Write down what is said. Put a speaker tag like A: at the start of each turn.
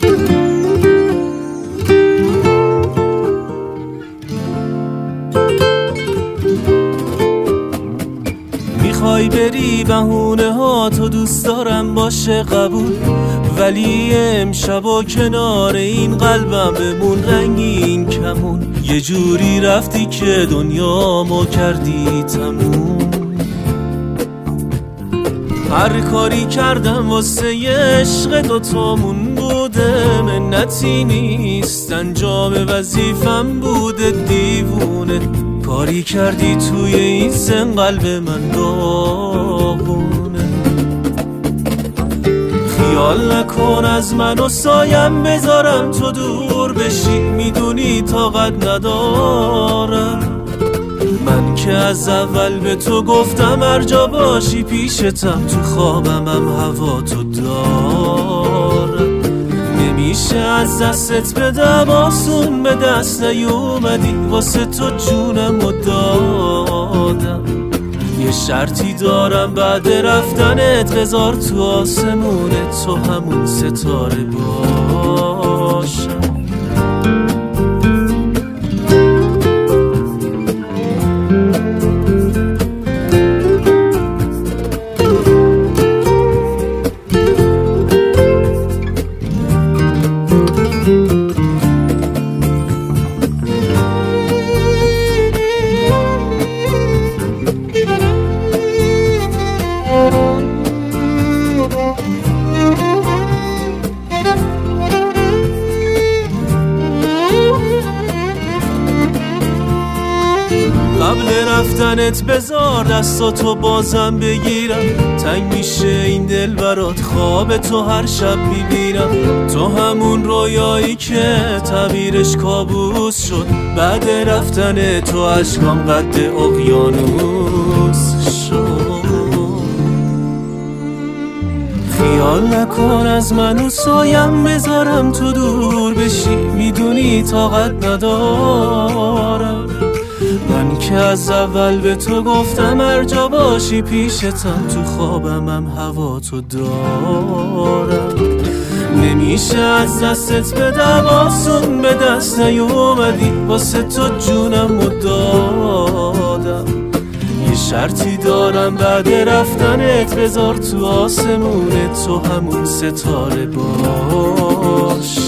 A: میخوای بری بهونه ها تو دوست دارم باشه قبول، ولی امشب و کنار این قلبم بمون رنگین کمون. یه جوری رفتی که دنیامو کردی تموم. هر کاری کردم واسه یه عشق دوتامون بوده، منتی نیست انجام وظیفم بوده دیوونه. کاری کردی توی این سن قلب من داغونه. خیال نکن از من و سایم بذارم تو دور بشی، میدونی طاقت ندارم. من که از اول به تو گفتم هر جا باشی پیشتم، تو خوابم هم هوا تو دارم. نمیشه از دستت بدم آسون به دست نیومدی، واسه تو جونمو دادم. یه شرطی دارم بعد رفتنت بذار تو آسمونت تو همون ستاره باشم. قبل رفتنت بذار دستاتو بازم بگیرم، تنگ میشه این دل برات خواب تو هر شب میبینم. تو همون رویایی که تعبیرش کابوس شد، بعد رفتن تو عشقام قد اقیانوس شد. خیال نکن از من و سایم بذارم تو دور بشی، میدونی طاقت ندارم. من که از اول به تو گفتم هر جا باشی پیشتم، تو خوابم هم هوا تو دارم. نمیشه از دستت بدم آسون به دست نیومدی، واسه تو جونمو دادم. یه شرطی دارم بعد رفتنت بذار تو آسمونت تو همون ستاره باش.